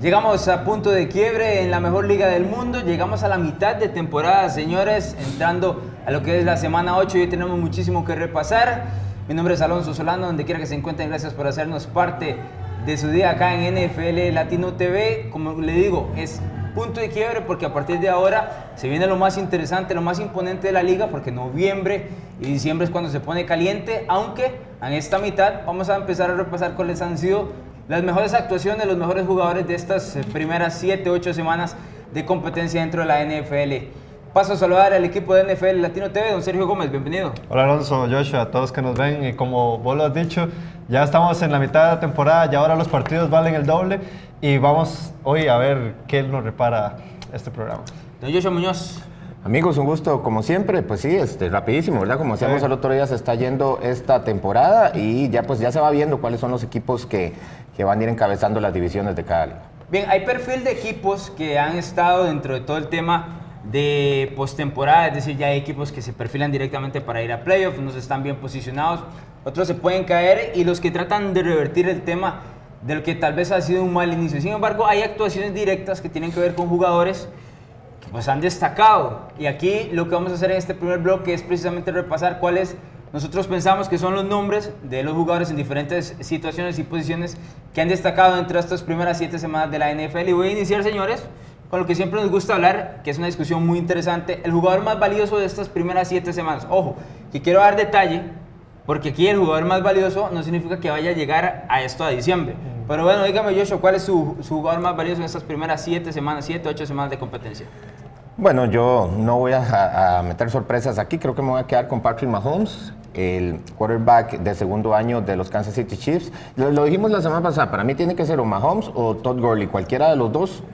Llegamos a punto de quiebre en la mejor liga del mundo, llegamos a la mitad de temporada, señores, entrando a lo que es la semana 8 y hoy tenemos muchísimo que repasar. Mi nombre es Alonso Solano, donde quiera que se encuentren, gracias por hacernos parte de su día acá en NFL Latino TV. Como le digo, es punto de quiebre porque a partir de ahora se viene lo más interesante, lo más imponente de la liga, porque noviembre y diciembre es cuando se pone caliente, aunque en esta mitad vamos a empezar a repasar cuáles han sido las mejores actuaciones, los mejores jugadores de estas primeras 7-8 semanas de competencia dentro de la NFL. Paso a saludar al equipo de NFL Latino TV, don Sergio Gómez, bienvenido. Hola Alonso, Joshua, a todos que nos ven, y como vos lo has dicho, ya estamos en la mitad de la temporada, ya ahora los partidos valen el doble y vamos hoy a ver qué nos repara este programa. Don Joshua Muñoz. Amigos, un gusto como siempre, pues sí, rapidísimo, ¿verdad? Como decíamos el otro día, se está yendo esta temporada y ya se va viendo cuáles son los equipos que van a ir encabezando las divisiones de cada liga. Bien, hay perfil de equipos que han estado dentro de todo el tema de postemporada, es decir, ya hay equipos que se perfilan directamente para ir a playoffs, unos están bien posicionados, otros se pueden caer y los que tratan de revertir el tema de lo que tal vez ha sido un mal inicio. Sin embargo, hay actuaciones directas que tienen que ver con jugadores que pues han destacado, y aquí lo que vamos a hacer en este primer bloque es precisamente repasar cuáles nosotros pensamos que son los nombres de los jugadores en diferentes situaciones y posiciones que han destacado entre estas primeras 7 semanas de la NFL. Y voy a iniciar, señores, con lo que siempre nos gusta hablar, que es una discusión muy interesante, el jugador más valioso de estas primeras 7 semanas. Ojo, que quiero dar detalle, porque aquí el jugador más valioso no significa que vaya a llegar a esto a diciembre. Pero bueno, dígame, Joshua, ¿cuál es su jugador más valioso en estas primeras 7 semanas, 7, 8 semanas de competencia? Bueno, yo no voy a meter sorpresas aquí, creo que me voy a quedar con Patrick Mahomes, el quarterback de segundo año de los Kansas City Chiefs. Lo dijimos la semana pasada, para mí tiene que ser o Mahomes o Todd Gurley, cualquiera de los dos.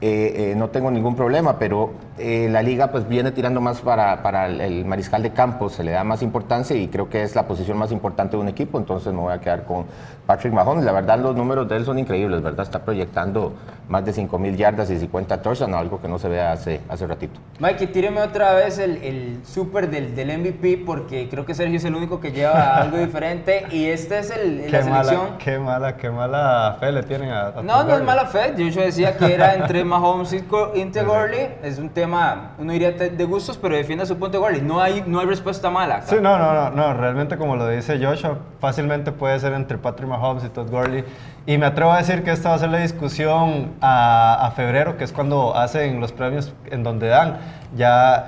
No tengo ningún problema, pero la liga pues viene tirando más para el mariscal de campo, se le da más importancia y creo que es la posición más importante de un equipo, entonces me voy a quedar con Patrick Mahomes. La verdad, los números de él son increíbles, ¿verdad? Está proyectando más de 5,000 yardas y 50 touchdowns, algo que no se ve hace ratito. Mike, tíreme otra vez el súper del MVP, porque creo que Sergio es el único que lleva algo diferente y este es la selección. Qué mala fe le tienen a No es mala fe, yo decía que era entre Mahomes y Gurley, es un tema, uno diría de gustos, pero defiende su punto de Gurley, no hay respuesta mala acá. Sí, no, realmente como lo dice Joshua, fácilmente puede ser entre Patrick Mahomes y Todd Gurley, y me atrevo a decir que esta va a ser la discusión a febrero, que es cuando hacen los premios en donde dan ya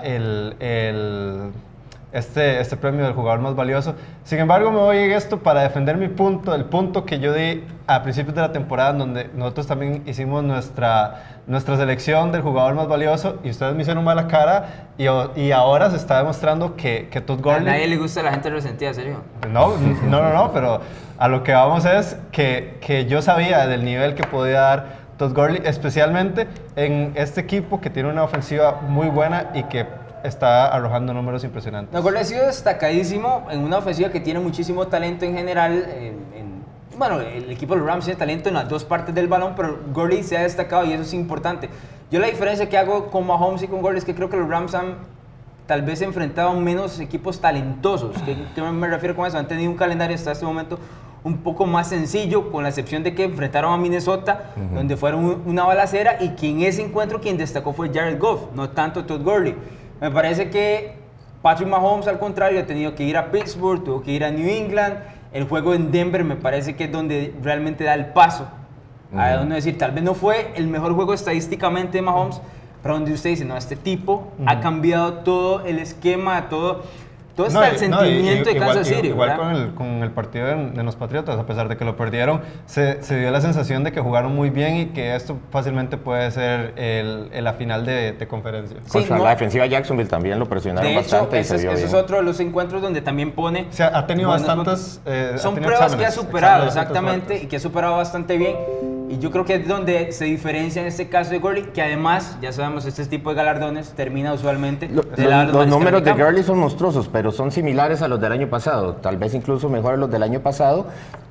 este premio del jugador más valioso. Sin embargo, me voy en esto para defender mi punto, el punto que yo di a principios de la temporada, en donde nosotros también hicimos nuestra selección del jugador más valioso y ustedes me hicieron mala cara y ahora se está demostrando que Todd Gurley... A nadie le gusta la gente resentida, ¿serio? No, pero a lo que vamos es que yo sabía del nivel que podía dar Todd Gurley, especialmente en este equipo que tiene una ofensiva muy buena y que está arrojando números impresionantes. No, Gurley ha sido destacadísimo en una ofensiva que tiene muchísimo talento en general. Bueno, el equipo de los Rams tiene talento en las dos partes del balón, pero Gurley se ha destacado y eso es importante. Yo la diferencia que hago con Mahomes y con Gurley es que creo que los Rams han tal vez enfrentado a menos equipos talentosos. ¿Qué me refiero con eso? Han tenido un calendario hasta este momento un poco más sencillo, con la excepción de que enfrentaron a Minnesota, donde fueron una balacera, y que en ese encuentro quien destacó fue Jared Goff, no tanto Todd Gurley. Me parece que Patrick Mahomes, al contrario, ha tenido que ir a Pittsburgh, tuvo que ir a New England. El juego en Denver me parece que es donde realmente da el paso. A donde decir, tal vez no fue el mejor juego estadísticamente de Mahomes, pero donde usted dice, no, este tipo ha cambiado todo el esquema, todo está el sentimiento de Kansas City. Igual con el partido de los Patriotas, a pesar de que lo perdieron, se dio la sensación de que jugaron muy bien y que esto fácilmente puede ser la final de conferencia. Sí, contra la defensiva Jacksonville también lo presionaron bastante. Ese es otro de los encuentros donde también pone... O sea, ha tenido bastantes... son pruebas que ha superado, exactamente, y que ha superado bastante bien. Y yo creo que es donde se diferencia en este caso de Gurley, que además, ya sabemos, este tipo de galardones termina usualmente... Los números de Gurley son monstruosos, pero son similares a los del año pasado, tal vez incluso mejores los del año pasado.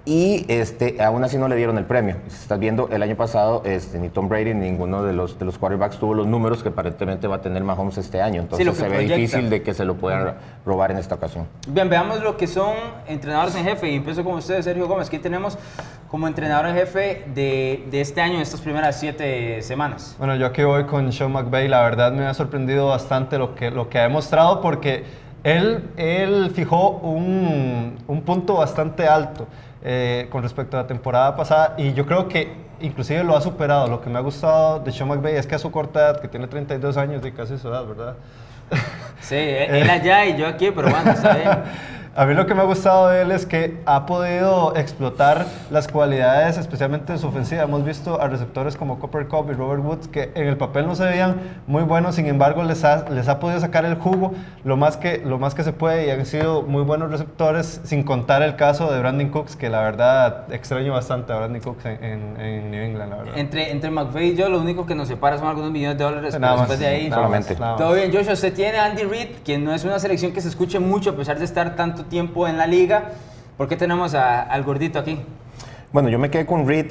y aún así no le dieron el premio. Si estás viendo, el año pasado ni Tom Brady ni ninguno de los quarterbacks tuvo los números que aparentemente va a tener Mahomes este año. Entonces sí, se ve difícil de que se lo puedan robar en esta ocasión. Bien, veamos lo que son entrenadores en jefe. Y empiezo con ustedes, Sergio Gómez. ¿Qué tenemos como entrenador en jefe de este año, estas primeras 7 semanas? Bueno, yo aquí voy con Sean McVay. La verdad me ha sorprendido bastante lo que ha demostrado, porque él fijó un punto bastante alto con respecto a la temporada pasada, y yo creo que inclusive lo ha superado. Lo que me ha gustado de Sean McVay es que a su corta edad, que tiene 32 años y casi su edad, ¿verdad? Sí, él allá y yo aquí, pero bueno, está bien. A mí lo que me ha gustado de él es que ha podido explotar las cualidades, especialmente en su ofensiva. Hemos visto a receptores como Cooper Kupp y Robert Woods que en el papel no se veían muy buenos, sin embargo les ha podido sacar el jugo lo más que se puede, y han sido muy buenos receptores, sin contar el caso de Brandon Cooks, que la verdad extraño bastante a Brandon Cooks en New England, la verdad. Entre McVay y yo, lo único que nos separa son algunos millones de dólares, pero después de ahí... Solamente. Todo bien, Joshua. Usted tiene a Andy Reid, que no es una selección que se escuche mucho a pesar de estar tanto tiempo en la liga. ¿Por qué tenemos al gordito aquí? Bueno, yo me quedé con Reid.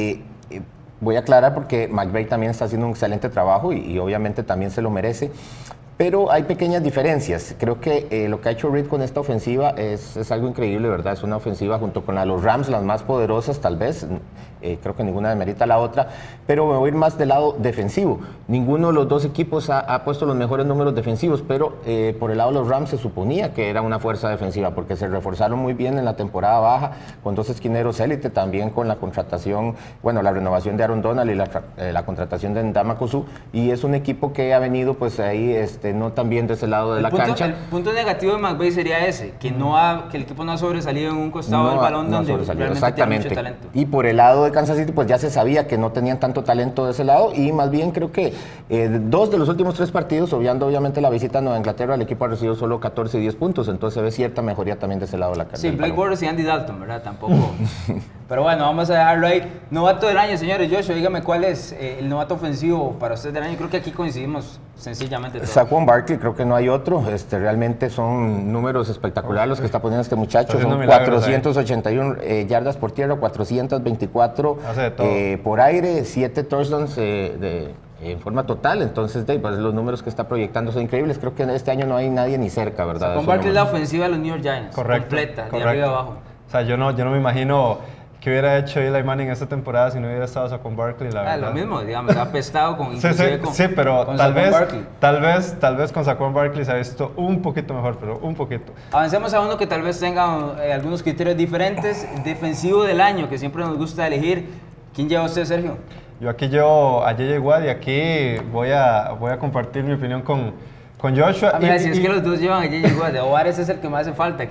Voy a aclarar porque McVay también está haciendo un excelente trabajo y obviamente también se lo merece. Pero hay pequeñas diferencias. Creo que lo que ha hecho Reid con esta ofensiva es algo increíble, ¿verdad? Es una ofensiva junto con la de los Rams, las más poderosas tal vez. Creo que ninguna demerita a la otra. Pero me voy a ir más del lado defensivo. Ninguno de los dos equipos ha puesto los mejores números defensivos, pero por el lado de los Rams se suponía que era una fuerza defensiva, porque se reforzaron muy bien en la temporada baja, con 2 esquineros élite, también con la contratación, bueno, la renovación de Aaron Donald y la contratación de Ndamukong Suh, y es un equipo que ha venido pues ahí no tan bien de ese lado de la cancha. El punto negativo de McVay sería ese, que el equipo no ha sobresalido en un costado del balón donde realmente tiene mucho talento. Y por el lado de Kansas City, pues ya se sabía que no tenían tanto talento de ese lado, y más bien creo que 2 de los últimos 3 partidos, obviando obviamente la visita a Nueva Inglaterra, el equipo ha recibido solo 14 y 10 puntos, entonces se ve cierta mejoría también de ese lado de la cancha. Sí, Blake Bortles y Andy Dalton, ¿verdad? Tampoco. Pero bueno, vamos a dejarlo ahí. Novato del año, señores. Joshua, dígame cuál es el novato ofensivo para usted del año. Creo que aquí coincidimos sencillamente todos. Saquon Barkley, creo que no hay otro. Realmente son números espectaculares los que está poniendo este muchacho. Son 481 yardas por tierra, 424 por aire, 7 touchdowns en forma total. Entonces, pues, los números que está proyectando son increíbles. Creo que este año no hay nadie ni cerca, ¿verdad? Saquon Barkley es la ofensiva de los New York Giants. Correcto, completa, correcto. de arriba abajo. O sea, yo no me imagino qué hubiera hecho Eli Manning esta temporada si no hubiera estado Saquon Barkley, la verdad. Lo mismo, digamos, ha apestado con sí, pero con tal vez con Saquon Barkley se ha visto un poquito mejor, pero un poquito. Avancemos a uno que tal vez tenga algunos criterios diferentes. Defensivo del año, que siempre nos gusta elegir. ¿Quién lleva usted, Sergio? Yo aquí llevo a J.J. Watt, y aquí voy a compartir mi opinión con Joshua. Mira, si es que los dos llevan a J.J. Watt, de Ovares es el que más hace falta.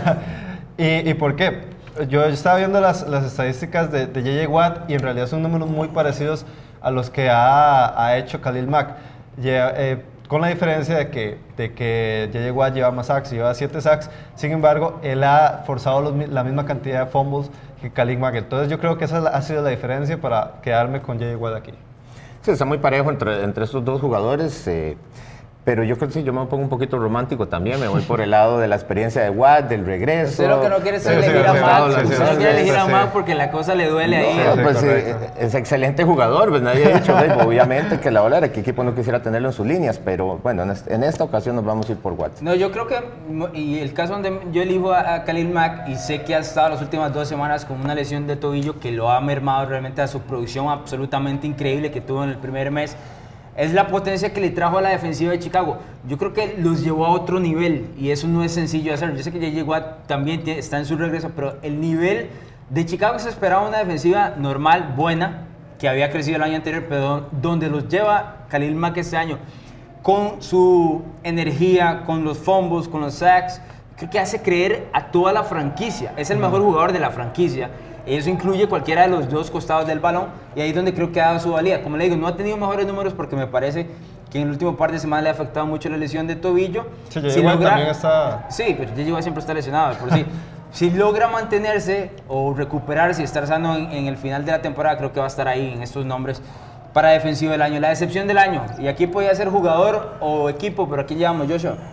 ¿Y por qué? Yo estaba viendo las estadísticas de J.J. Watt, y en realidad son números muy parecidos a los que ha hecho Khalil Mack. Con la diferencia de que J.J. Watt lleva más sacks, lleva 7 sacks. Sin embargo, él ha forzado la misma cantidad de fumbles que Khalil Mack. Entonces yo creo que esa ha sido la diferencia para quedarme con J.J. Watt aquí. Sí, está muy parejo entre estos dos jugadores. Pero yo creo que sí, yo me pongo un poquito romántico también, me voy por el lado de la experiencia de Watt, del regreso. Usted lo que no quiere es elegir a Mack, usted no quiere elegir a Mack porque la cosa le duele ahí. Pues es excelente jugador, pues nadie ha dicho, obviamente que la bola era que equipo no quisiera tenerlo en sus líneas, pero bueno, en esta ocasión nos vamos a ir por Watt. No, yo creo que, y el caso donde yo elijo a Khalil Mack, y sé que ha estado las últimas 2 semanas con una lesión de tobillo que lo ha mermado realmente a su producción absolutamente increíble que tuvo en el primer mes, es la potencia que le trajo a la defensiva de Chicago. Yo creo que los llevó a otro nivel, y eso no es sencillo de hacer. Yo sé que J.J. Watt también está en su regreso, pero el nivel de Chicago se esperaba una defensiva normal, buena, que había crecido el año anterior, pero donde los lleva Khalil Mack este año, con su energía, con los fumbles, con los sacks, creo que hace creer a toda la franquicia. Es el mejor jugador de la franquicia. Eso incluye cualquiera de los dos costados del balón, y ahí es donde creo que ha dado su valía. Como le digo, no ha tenido mejores números porque me parece que en el último par de semanas le ha afectado mucho la lesión de tobillo. Sí, también está... Sí, pero J.J. siempre está lesionado, por sí. Si logra mantenerse o recuperarse y estar sano en el final de la temporada, creo que va a estar ahí en estos nombres para defensivo del año. La decepción del año, y aquí podía ser jugador o equipo, pero aquí llevamos Joshua.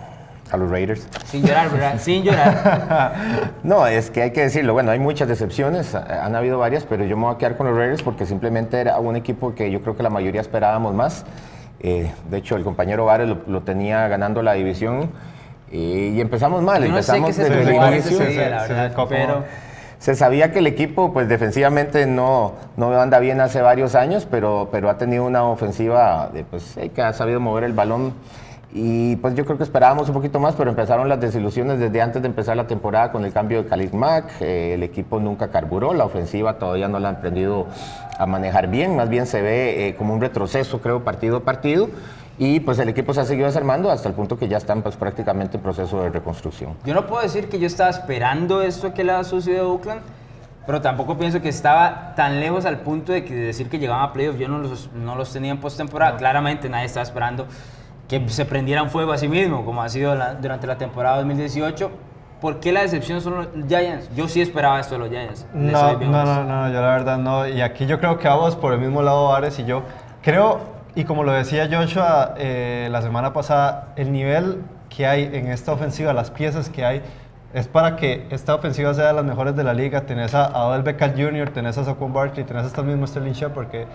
A los Raiders. Sin llorar, ¿verdad? Sin llorar. No, es que hay que decirlo. Bueno, hay muchas decepciones, han habido varias, pero yo me voy a quedar con los Raiders porque simplemente era un equipo que yo creo que la mayoría esperábamos más. De hecho, el compañero Vares lo tenía ganando la división y empezamos mal. Yo no sé qué Empezamos se desde el tomó Vares inicio. ese día, la verdad, pero... Se sabía que el equipo, pues defensivamente no anda bien hace varios años, pero ha tenido una ofensiva que ha sabido mover el balón. Y pues yo creo que esperábamos un poquito más, pero empezaron las desilusiones desde antes de empezar la temporada con el cambio de Khalil Mack. El equipo nunca carburó, la ofensiva todavía no la han aprendido a manejar bien, más bien se ve como un retroceso, creo, partido a partido. Y pues el equipo se ha seguido desarmando hasta el punto que ya están pues prácticamente en proceso de reconstrucción. Yo no puedo decir que yo estaba esperando esto que le ha sucedido a Oakland, pero tampoco pienso que estaba tan lejos al punto de decir que llegaban a playoffs. Yo no los tenía en postemporada. No. Claramente nadie estaba esperando que se prendieran fuego a sí mismo, como ha sido durante la temporada 2018. ¿Por qué la decepción son los Giants? Yo sí esperaba esto de los Giants. No, yo la verdad no. Y aquí yo creo que vamos por el mismo lado, Ares y yo. Creo... Y como lo decía Joshua la semana pasada, el nivel que hay en esta ofensiva, las piezas que hay, es para que esta ofensiva sea de las mejores de la liga. Tenés a Odell Beckham Jr., tenés a Saquon Barkley, tenés hasta el mismo Sterling Shepard, que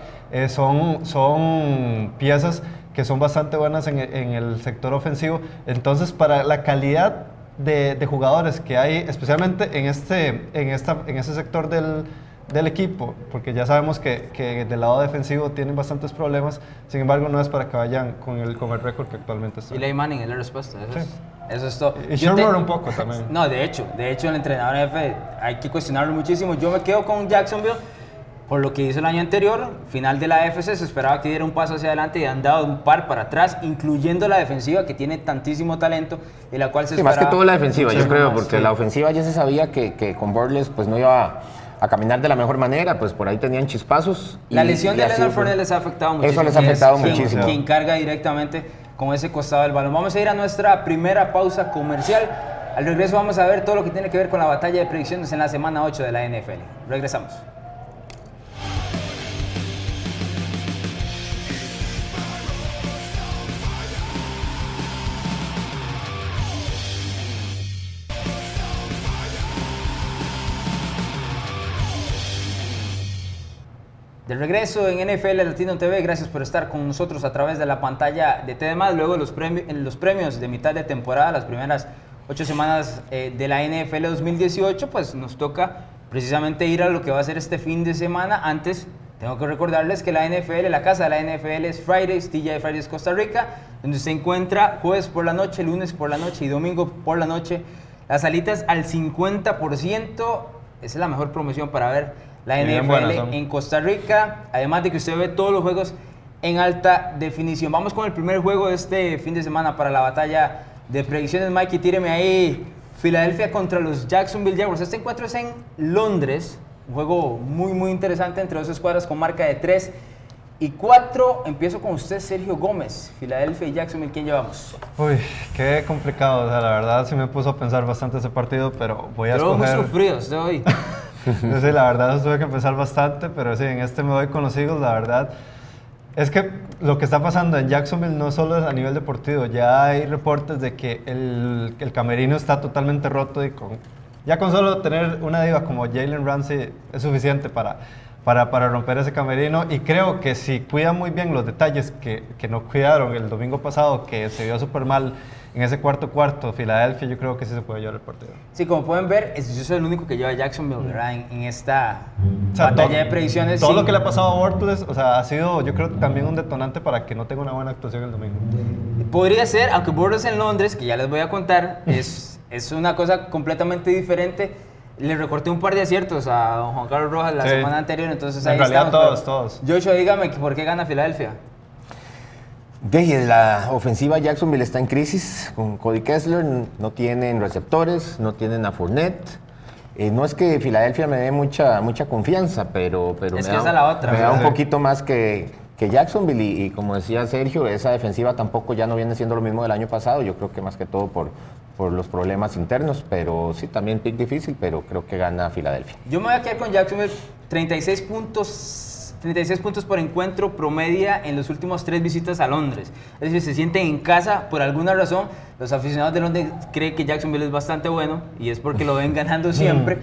son piezas que son bastante buenas en el sector ofensivo. Entonces, para la calidad de jugadores que hay, especialmente en ese sector del equipo, porque ya sabemos que del lado defensivo tienen bastantes problemas, sin embargo no es para que vayan con el récord que actualmente está. Y Eli Manning es la respuesta, eso es todo. Y Sherman un poco también. No, de hecho el entrenador jefe hay que cuestionarlo muchísimo. Yo me quedo con Jacksonville por lo que hizo el año anterior, final de la AFC, se esperaba que diera un paso hacia adelante y han dado un par para atrás, incluyendo la defensiva que tiene tantísimo talento y la cual se esperaba. Más que todo la defensiva, yo creo, porque la ofensiva ya se sabía que con Bortles pues no iba a caminar de la mejor manera, pues por ahí tenían chispazos. La lesión de Leonard Fournette les ha afectado muchísimo. Eso les ha afectado muchísimo. Quien carga directamente con ese costado del balón. Vamos a ir a nuestra primera pausa comercial. Al regreso vamos a ver todo lo que tiene que ver con la batalla de predicciones en la semana 8 de la NFL. Regresamos. De regreso en NFL Latino TV, gracias por estar con nosotros a través de la pantalla de TDMás. Luego los premios de mitad de temporada, las primeras 8 semanas de la NFL 2018, pues nos toca precisamente ir a lo que va a ser este fin de semana. Antes, tengo que recordarles que la NFL, la casa de la NFL es Fridays, TGI Fridays Costa Rica, donde se encuentra jueves por la noche, lunes por la noche y domingo por la noche. Las salitas al 50%, esa es la mejor promoción para ver la NFL en Costa Rica, además de que usted ve todos los juegos en alta definición. Vamos con el primer juego de este fin de semana para la batalla de predicciones. Mikey, tíreme ahí. Filadelfia contra los Jacksonville Jaguars. Este encuentro es en Londres, un juego muy interesante entre dos escuadras con marca de 3-4. Empiezo con usted, Sergio Gómez. Filadelfia y Jacksonville, ¿quién llevamos? Uy, qué complicado. O sea, la verdad sí me puso a pensar bastante ese partido, pero voy a escoger... Pero muy sufrido usted hoy. Sí, la verdad tuve que pensar bastante, pero sí, en este me voy con los Eagles. La verdad es que lo que está pasando en Jacksonville no solo es a nivel deportivo, ya hay reportes de que el camerino está totalmente roto y ya con solo tener una diva como Jalen Ramsey es suficiente para romper ese camerino, y creo que si cuidan muy bien los detalles que no cuidaron el domingo pasado, que se vio súper mal en ese cuarto, Filadelfia, yo creo que sí se puede llevar el partido. Sí, como pueden ver, yo soy el único que lleva a Jacksonville, ¿verdad? En esta batalla de predicciones. Todo lo que le ha pasado a Bortles, o sea, ha sido, yo creo, también un detonante para que no tenga una buena actuación el domingo. Podría ser, aunque Bortles en Londres, que ya les voy a contar, es una cosa completamente diferente. Le recorté un par de aciertos a don Juan Carlos Rojas la semana anterior, entonces ahí estamos. Todos. Joshua, dígame, ¿por qué gana Filadelfia? La ofensiva Jacksonville está en crisis con Cody Kessler, no tienen receptores, no tienen a Fournette. No es que Filadelfia me dé mucha confianza, pero es que esa es la otra. Me da un poquito más que Jacksonville, y como decía Sergio, esa defensiva tampoco ya no viene siendo lo mismo del año pasado. Yo creo que más que todo por los problemas internos, pero sí, también pick difícil, pero creo que gana Filadelfia. Yo me voy a quedar con Jacksonville, 36 puntos 36 puntos por encuentro promedia en los últimos 3 visitas a Londres. Es decir, se sienten en casa por alguna razón. Los aficionados de Londres creen que Jacksonville es bastante bueno y es porque lo ven ganando siempre.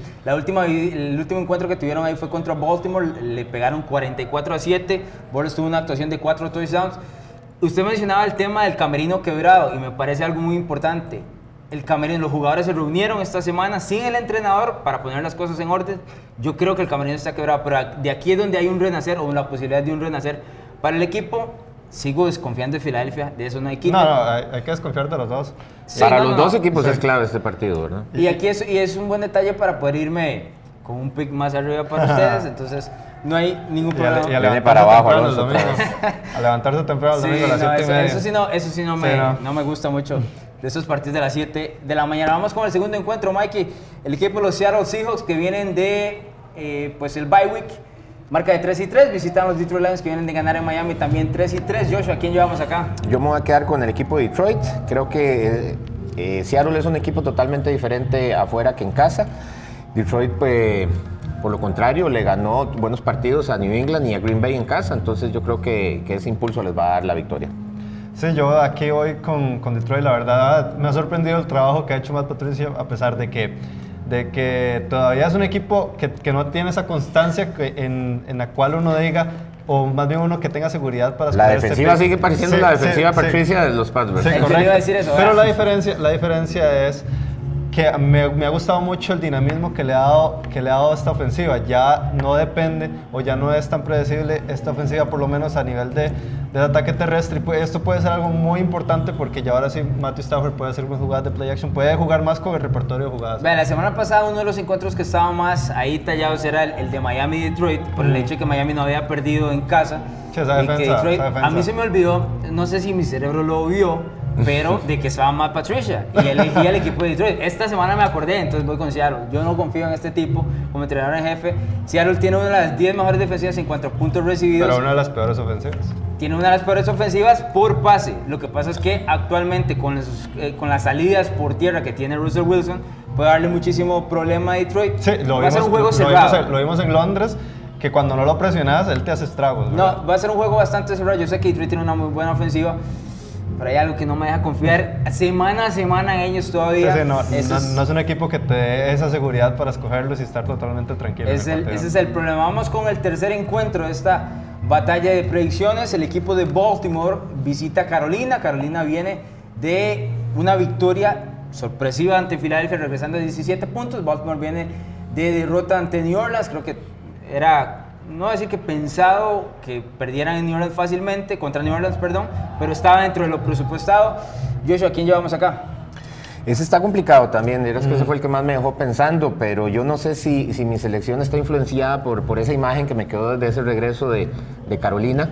El último encuentro que tuvieron ahí fue contra Baltimore, le pegaron 44-7. Bortles tuvo una actuación de 4 touchdowns. Usted mencionaba el tema del camerino quebrado y me parece algo muy importante. El camerino, los jugadores se reunieron esta semana sin el entrenador para poner las cosas en orden. Yo creo que el camerino está quebrado, pero de aquí es donde hay un renacer o la posibilidad de un renacer para el equipo. Sigo desconfiando de Filadelfia, de eso no hay quita. No, hay que desconfiar de los dos. Sí, para no, los no, dos equipos sí. es clave este partido, ¿verdad? Y aquí es un buen detalle para poder irme con un pick más arriba para ustedes, entonces no hay ningún problema. Y a Viene para abajo, Alonso. A levantarse temprano el domingo a las 7:30. Eso sí no me gusta mucho de esos partidos de las 7 de la mañana. Vamos con el segundo encuentro, Mikey. El equipo de los Seattle Seahawks que vienen de pues el bye week, marca de 3-3, visitan los Detroit Lions que vienen de ganar en Miami también 3-3. Joshua, ¿a quién llevamos acá? Yo me voy a quedar con el equipo de Detroit. Creo que Seattle es un equipo totalmente diferente afuera que en casa. Detroit, pues, por lo contrario, le ganó buenos partidos a New England y a Green Bay en casa. Entonces yo creo que ese impulso les va a dar la victoria. Sí, yo aquí voy con Detroit. La verdad, me ha sorprendido el trabajo que ha hecho Matt Patricia, a pesar de que todavía es un equipo que no tiene esa constancia en la cual uno diga, o más bien uno que tenga seguridad para La escoger defensiva sigue pareciendo la defensiva Patricia de los Pats, ¿verdad? Sí, Yo correcto. le iba a decir eso, Pero ¿verdad? la diferencia es que me ha gustado mucho el dinamismo que le ha dado esta ofensiva. Ya no depende o ya no es tan predecible esta ofensiva, por lo menos a nivel del ataque terrestre. Y esto puede ser algo muy importante porque ya ahora sí Matthew Stafford puede hacer jugadas de play action, puede jugar más con el repertorio de jugadas. Vean, la semana pasada uno de los encuentros que estaba más ahí tallados era el de Miami-Detroit, por el hecho de que Miami no había perdido en casa. Sí, esa Y que defensa, Detroit, esa defensa. a mí se me olvidó, no sé si mi cerebro lo vio, pero de que estaba Matt Patricia y elegí al equipo de Detroit. Esta semana me acordé, entonces voy con Seattle. Yo no confío en este tipo como entrenador en jefe. Seattle tiene una de las 10 mejores defensivas en cuanto a puntos recibidos. Pero una de las peores ofensivas. Tiene una de las peores ofensivas por pase. Lo que pasa es que actualmente con las salidas por tierra que tiene Russell Wilson puede darle muchísimo problema a Detroit. Sí, va a ser un juego cerrado. Lo vimos en Londres, que cuando no lo presionas, él te hace estragos, ¿verdad? No, va a ser un juego bastante cerrado. Yo sé que Detroit tiene una muy buena ofensiva, pero hay algo que no me deja confiar semana a semana en ellos todavía. Sí, no es un equipo que te dé esa seguridad para escogerlos y estar totalmente tranquilo. Ese es el problema. Vamos con el tercer encuentro de esta batalla de predicciones. El equipo de Baltimore visita a Carolina. Carolina viene de una victoria sorpresiva ante Filadelfia, regresando a 17 puntos. Baltimore viene de derrota ante New Orleans. Creo que era, no decir que pensado que perdieran en New Orleans fácilmente, contra New Orleans, perdón, pero estaba dentro de lo presupuestado. Joshua, ¿a quién llevamos acá? Ese está complicado también, dirás que ese fue el que más me dejó pensando, pero yo no sé si mi selección está influenciada por esa imagen que me quedó desde ese regreso de Carolina.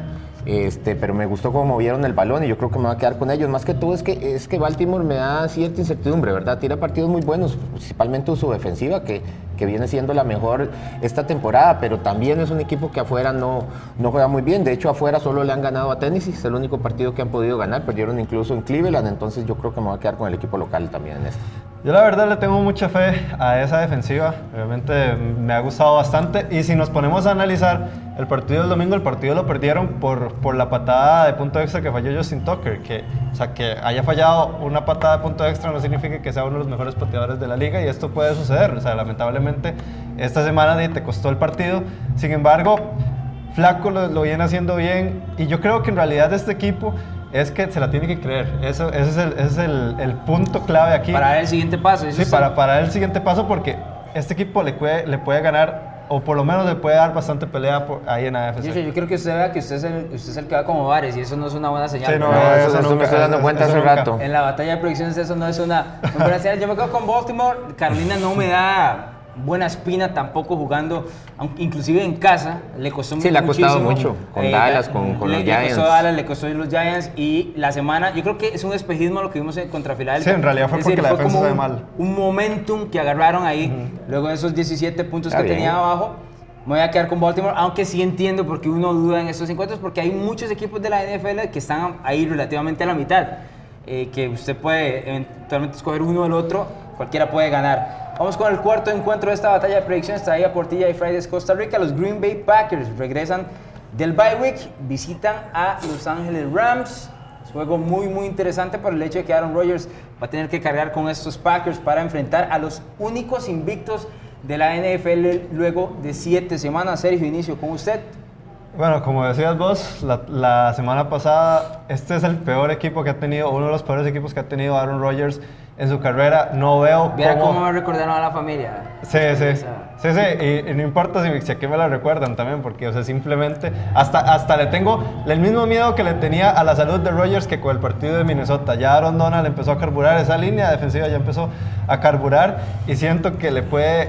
Pero me gustó cómo movieron el balón y yo creo que me va a quedar con ellos. Más que todo es que Baltimore me da cierta incertidumbre, ¿verdad? Tira partidos muy buenos, principalmente su defensiva, que viene siendo la mejor esta temporada, pero también es un equipo que afuera no juega muy bien. De hecho, afuera solo le han ganado a Tennessee, es el único partido que han podido ganar, perdieron incluso en Cleveland, entonces yo creo que me voy a quedar con el equipo local también en esto. Yo la verdad le tengo mucha fe a esa defensiva, realmente me ha gustado bastante y si nos ponemos a analizar el partido del domingo, el partido lo perdieron por la patada de punto extra que falló Justin Tucker, que haya fallado una patada de punto extra no significa que sea uno de los mejores pateadores de la liga y esto puede suceder, lamentablemente esta semana te costó el partido, sin embargo Flaco lo viene haciendo bien y yo creo que en realidad este equipo es que se la tiene que creer. Ese es el punto clave aquí. Para dar el siguiente paso. Sí, para dar el siguiente paso porque este equipo le puede ganar o por lo menos le puede dar bastante pelea ahí en AFC. Yo quiero que usted vea que usted es el que va como Vares y eso no es una buena señal. Sí, eso me estoy dando cuenta hace rato. En la batalla de predicciones eso no es una buena señal. Yo me quedo con Baltimore. Carolina no me da buena espina tampoco jugando, inclusive en casa, le costó mucho. Sí, le ha costado mucho, con Dallas, con los Giants. Le costó Dallas, le costó los Giants y la semana, yo creo que es un espejismo lo que vimos contra Filadelfia. Sí, en realidad fue porque la defensa fue mal. Un momentum que agarraron ahí, luego de esos 17 puntos que tenía abajo. Me voy a quedar con Baltimore, aunque sí entiendo por qué uno duda en estos encuentros, porque hay muchos equipos de la NFL que están ahí relativamente a la mitad, que usted puede eventualmente escoger uno o el otro, cualquiera puede ganar. Vamos con el cuarto encuentro de esta batalla de predicciones traída por TJ Fridays Costa Rica. Los Green Bay Packers regresan del bye week visitan a Los Ángeles Rams. Es un juego muy interesante por el hecho de que Aaron Rodgers va a tener que cargar con estos Packers para enfrentar a los únicos invictos de la NFL luego de 7 semanas. Sergio, inicio con usted. Bueno, como decías vos, la semana pasada, este es el peor equipo que ha tenido, uno de los peores equipos que ha tenido Aaron Rodgers en su carrera. No veo Mira cómo me recordaron a la familia. Sí, y no importa si aquí me la recuerdan también, porque, o sea, simplemente, hasta le tengo el mismo miedo que le tenía a la salud de Rodgers que con el partido de Minnesota. Ya Aaron Donald empezó a carburar, esa línea defensiva ya empezó a carburar, y siento que le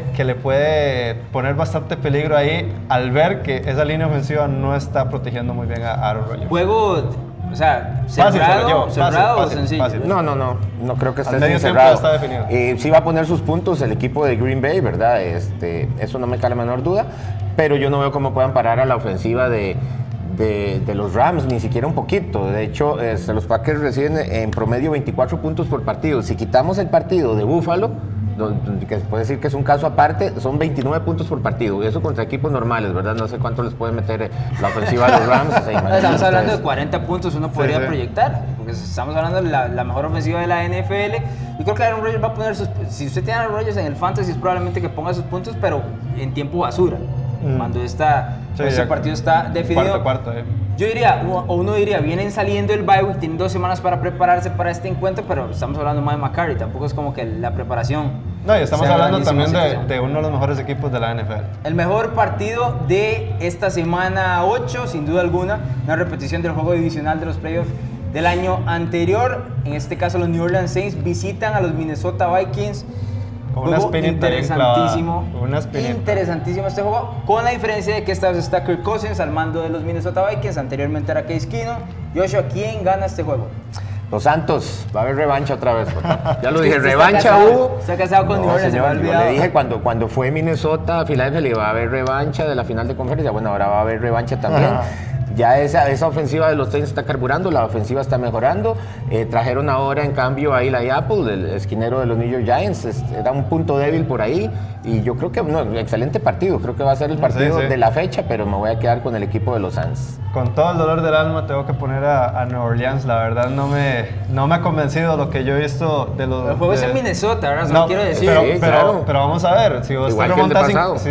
puede poner bastante peligro ahí al ver que esa línea ofensiva no está protegiendo muy bien a Aaron Rodgers. Juego, o sea, cerrado o sencillo. Fácil. No creo que esté Al medio cerrado. tiempo está definido. Sí va a poner sus puntos el equipo de Green Bay, ¿verdad? Eso no me cabe la menor duda, pero yo no veo cómo puedan parar a la ofensiva de los Rams, ni siquiera un poquito. De hecho, los Packers reciben en promedio 24 puntos por partido. Si quitamos el partido de Buffalo, que se puede decir que es un caso aparte, son 29 puntos por partido, y eso contra equipos normales, ¿verdad? No sé cuánto les puede meter la ofensiva de los Rams. O sea, estamos hablando de 40 puntos, uno podría proyectar, porque estamos hablando de la mejor ofensiva de la NFL. Yo creo que Aaron Rodgers va a poner si usted tiene a Aaron Rodgers en el fantasy, es probablemente que ponga sus puntos, pero en tiempo basura, cuando ese partido está definido. Cuarto. Yo diría, uno diría, vienen saliendo el bye week, tienen 2 semanas para prepararse para este encuentro, pero estamos hablando más de McCarthy, tampoco es como que la preparación. No, y estamos hablando también de uno de los mejores equipos de la NFL. El mejor partido de esta semana 8, sin duda alguna, una repetición del juego divisional de los playoffs del año anterior. En este caso, los New Orleans Saints visitan a los Minnesota Vikings. Con una espinita bien clavada. Interesantísimo este juego, con la diferencia de que esta vez está Kirk Cousins al mando de los Minnesota Vikings, anteriormente era Case Keenum. Joshua, ¿quién gana este juego? Los Santos, va a haber revancha otra vez. Ya lo dije, revancha hubo. Está casado con New Orleans, se me ha olvidado. Le dije cuando fue Minnesota a Filadelfia, va a haber revancha de la final de conferencia. Bueno, ahora va a haber revancha también. Ya esa ofensiva de los Saints está carburando, la ofensiva está mejorando. Trajeron ahora, en cambio, a Eli Apple, el esquinero de los New York Giants. Era un punto débil por ahí. Y yo creo que, excelente partido. Creo que va a ser el partido de la fecha, pero me voy a quedar con el equipo de los Saints. Con todo el dolor del alma tengo que poner a New Orleans. La verdad no me ha convencido lo que yo he visto de los... El juego es en Minnesota, ¿verdad? No quiero decir. Pero vamos a ver, si vos igual te remontas...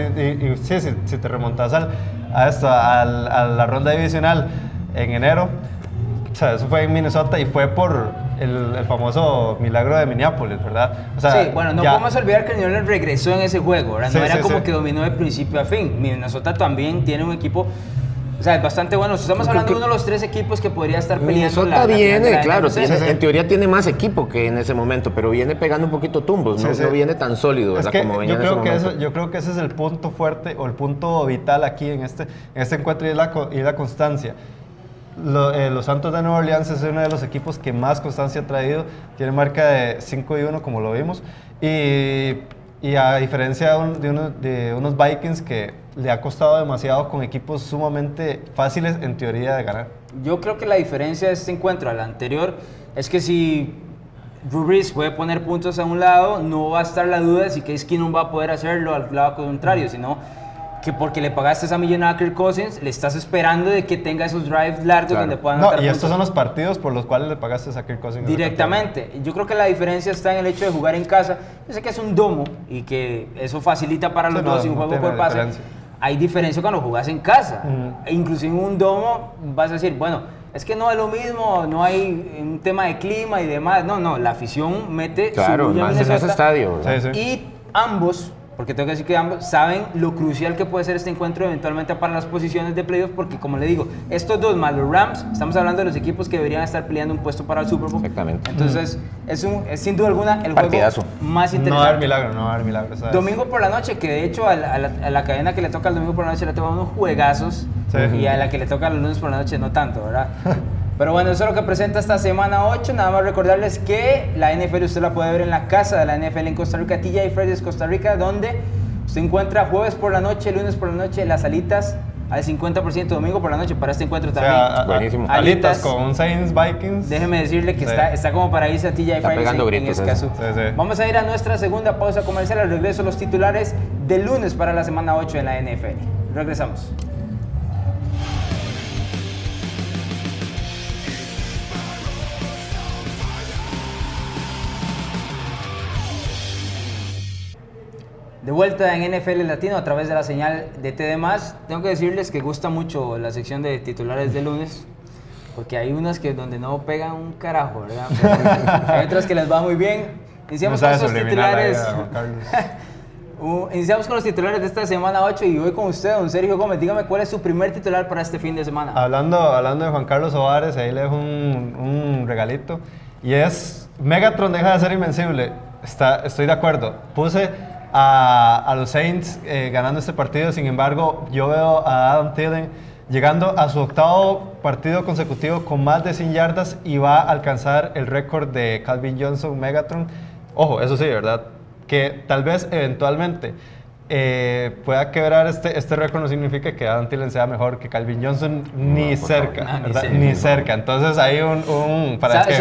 que si te remontas a la ronda divisional en enero, o sea, eso fue en Minnesota y fue por el famoso milagro de Minneapolis, ¿verdad? O sea, sí, bueno, no podemos olvidar que el New Orleans regresó en ese juego, ¿verdad? No era como que dominó de principio a fin. Minnesota también tiene un equipo, o sea, es bastante bueno. Estamos hablando de uno de los 3 equipos que podría estar peleando. Minnesota viene, claro, en teoría tiene más equipo que en ese momento, pero viene pegando un poquito tumbos, no viene tan sólido, ¿verdad? Como venía en ese momento. Yo creo que ese es el punto fuerte o el punto vital aquí en este encuentro y la constancia. Los Santos de Nueva Orleans es uno de los equipos que más constancia ha traído, tiene marca de 5-1 como lo vimos, y a diferencia de unos Vikings que le ha costado demasiado con equipos sumamente fáciles en teoría de ganar. Yo creo que la diferencia de este encuentro al anterior es que si Drew Brees puede poner puntos a un lado, no va a estar la duda de si Case Keenum va a poder hacerlo al lado contrario, sino que porque le pagaste esa millonada a Kirk Cousins, le estás esperando de que tenga esos drives largos donde puedan anotar y estos son los partidos por los cuales le pagaste a Kirk Cousins directamente. Yo creo que la diferencia está en el hecho de jugar en casa. Yo sé que es un domo y que eso facilita para los dos y un juego por pase. Hay diferencia cuando jugás en casa. E inclusive en un domo vas a decir, bueno, es que no es lo mismo, no hay un tema de clima y demás. No, la afición mete su más en ese estadio. Y ambos, porque tengo que decir que ambos saben lo crucial que puede ser este encuentro eventualmente para las posiciones de playoff, porque como le digo, estos dos más los Rams, estamos hablando de los equipos que deberían estar peleando un puesto para el Super Bowl. Exactamente. Entonces, es sin duda alguna el partidazo. Juego más interesante. No va a haber milagro. ¿Sabes? Domingo por la noche, que de hecho a la cadena que le toca el domingo por la noche le toca unos juegazos, y a la que le toca los lunes por la noche no tanto, ¿verdad? Pero bueno, eso es lo que presenta esta semana 8. Nada más recordarles que la NFL usted la puede ver en la casa de la NFL en Costa Rica, TGI Fridays Costa Rica, donde usted encuentra jueves por la noche, lunes por la noche, las alitas al 50%, domingo por la noche para este encuentro también. Buenísimo. Alitas con Saints, Vikings. Déjeme decirle que está como para irse a TGI Fridays en Escazú. Vamos a ir a nuestra segunda pausa comercial. Al regreso, los titulares del lunes para la semana 8 en la NFL. Regresamos. De vuelta en NFL Latino a través de la señal de TD+. Tengo que decirles que gusta mucho la sección de titulares de lunes, porque hay unas que donde no pegan un carajo, ¿verdad? Pero hay otras que les va muy bien. Iniciamos con los titulares. Iniciamos con los titulares de esta semana 8 y voy con usted, don Sergio Gómez. Dígame cuál es su primer titular para este fin de semana. Hablando de Juan Carlos Ovares, ahí le dejo un regalito. Y es, Megatron deja de ser invencible. Estoy de acuerdo. Puse a los Saints ganando este partido, sin embargo, yo veo a Adam Thielen llegando a su 8º partido consecutivo con más de 100 yardas y va a alcanzar el récord de Calvin Johnson, Megatron. Ojo, eso sí, ¿verdad? Que tal vez eventualmente pueda quebrar este récord, no significa que Adam Thielen sea mejor que Calvin Johnson, ni cerca, ¿verdad? Ni cerca. Entonces hay para que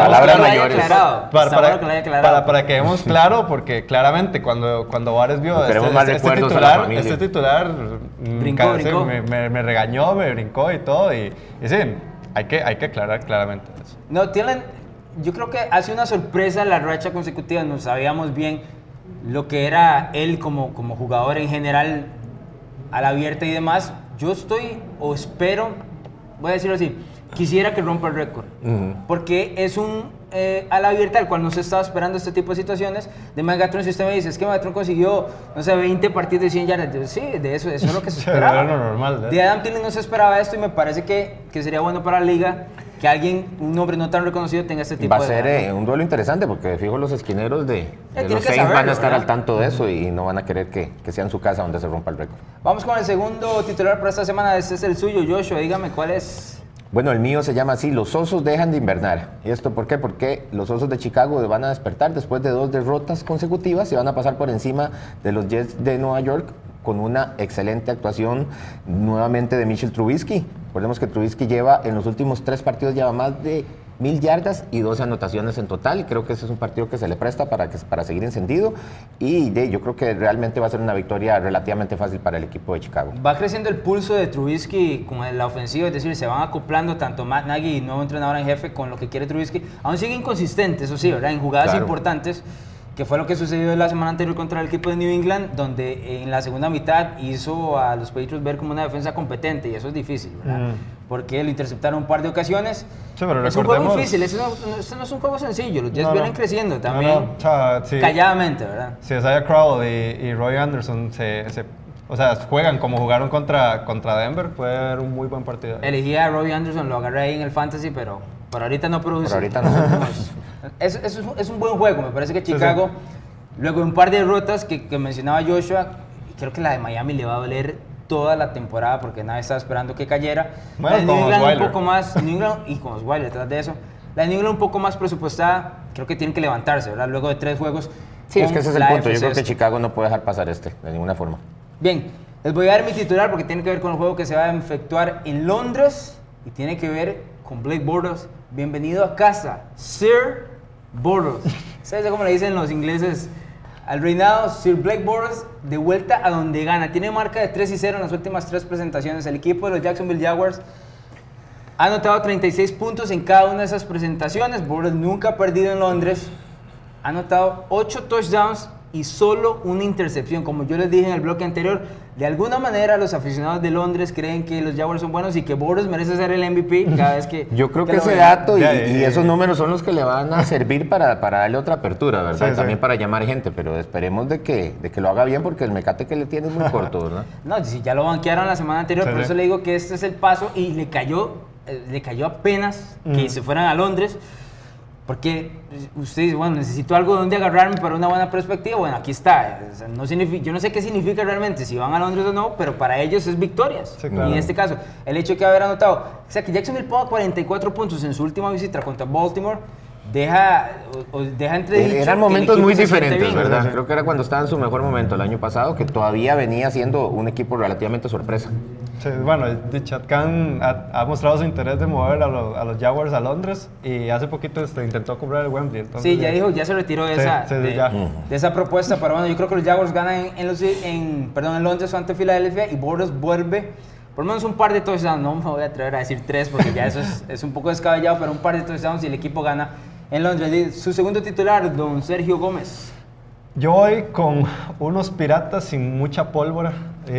quedemos claro, porque claramente cuando Vares vio este titular brincó. Me regañó, me brincó y todo, y sí, hay que aclarar claramente eso. No, Thielen, yo creo que hace una sorpresa la racha consecutiva. No sabíamos bien lo que era él como jugador en general, a la abierta y demás. Yo espero, voy a decirlo así, quisiera que rompa el récord, porque es un a la abierta, al cual no se estaba esperando este tipo de situaciones. De Megatron, si usted me dice, es que Megatron consiguió, no sé, 20 partidos de 100 yardas, yo, sí, de eso es lo que se esperaba. Era lo normal, ¿eh? De Adam Thielen no se esperaba esto, y me parece que sería bueno para la liga que un nombre no tan reconocido, tenga este tipo de... Va a ser un duelo interesante, porque fijo los esquineros de los Saints van a estar al tanto de eso y no van a querer que sea en su casa donde se rompa el récord. Vamos con el segundo titular para esta semana. Este es el suyo, Joshua. Dígame cuál es. Bueno, el mío se llama así: los Osos dejan de invernar. ¿Y esto por qué? Porque los Osos de Chicago van a despertar después de 2 derrotas consecutivas y van a pasar por encima de los Jets de Nueva York con una excelente actuación nuevamente de Mitchell Trubisky. Recordemos que Trubisky lleva en los últimos 3 partidos lleva más de 1000 yardas y 12 anotaciones en total. Creo que ese es un partido que se le presta para seguir encendido, y yo creo que realmente va a ser una victoria relativamente fácil para el equipo de Chicago. Va creciendo el pulso de Trubisky con la ofensiva, es decir, se van acoplando tanto Matt Nagy, nuevo entrenador en jefe, con lo que quiere Trubisky. Aún sigue inconsistente, eso sí, ¿verdad? En jugadas importantes, que fue lo que sucedió la semana anterior contra el equipo de New England, donde en la segunda mitad hizo a los Patriots ver como una defensa competente, y eso es difícil, ¿verdad? Porque lo interceptaron un par de ocasiones. Sí, pero es un juego difícil, eso no es un juego sencillo, los Jets vienen creciendo también, sí, calladamente, ¿verdad? Si Isaiah Crowell y Roy Anderson juegan como jugaron contra Denver, puede haber un muy buen partido. Elegí a Roy Anderson, lo agarré ahí en el fantasy, pero por ahorita no produce. Por ahorita no. Es un buen juego. Me parece que Chicago, luego de un par de derrotas que mencionaba Joshua, creo que la de Miami le va a doler toda la temporada, porque nadie estaba esperando que cayera. Bueno, la de New England un poco más, y con Osweiler detrás de eso. La de New England un poco más presupuestada, creo que tienen que levantarse, ¿verdad? Luego de 3 juegos. Sí, es que ese es el punto. Yo creo que Chicago no puede dejar pasar de ninguna forma. Bien, les voy a dar mi titular porque tiene que ver con el juego que se va a efectuar en Londres y tiene que ver con Blake Bortles. Bienvenido a casa, Sir Bortles. ¿Sabes cómo le dicen los ingleses al reinado? Sir Blake Bortles, de vuelta a donde gana. Tiene marca de 3-0 en las últimas 3 presentaciones. El equipo de los Jacksonville Jaguars ha anotado 36 puntos en cada una de esas presentaciones. Bortles nunca ha perdido en Londres. Ha anotado 8 touchdowns y solo una intercepción. Como yo les dije en el bloque anterior, de alguna manera los aficionados de Londres creen que los Jaguars son buenos y que Bortles merece ser el MVP cada vez que... Yo creo que ese dato y esos números son los que le van a servir para darle otra apertura, ¿verdad? Sí, también para llamar gente, pero esperemos de que lo haga bien, porque el mecate que le tiene es muy corto, ¿verdad? No, si ya lo banquearon la semana anterior, por eso le digo que este es el paso, y le cayó apenas que se fueran a Londres. Porque usted dice, bueno, necesito algo donde agarrarme para una buena perspectiva. Bueno, aquí está. O sea, yo no sé qué significa realmente si van a Londres o no, pero para ellos es victorias. Sí, claro. Y en este caso, el hecho de que haber anotado, o sea, que Jacksonville ponga 44 puntos en su última visita contra Baltimore, deja entredicho. Eran momentos muy diferentes, ¿verdad? Sí. Creo que era cuando estaba en su mejor momento el año pasado, que todavía venía siendo un equipo relativamente sorpresa. Sí, bueno, Chad Khan ha mostrado su interés de mover a los Jaguars a Londres, y hace poquito intentó comprar el Wembley. Entonces sí, ya se retiró de esa propuesta, pero bueno, yo creo que los Jaguars ganan en Londres ante Filadelfia, y Bortles vuelve por lo menos un par de touchdowns. No me voy a atrever a decir 3 porque ya eso es un poco descabellado, pero un par de touchdowns y el equipo gana en Londres. Su segundo titular, don Sergio Gómez. Yo voy con unos Piratas sin mucha pólvora.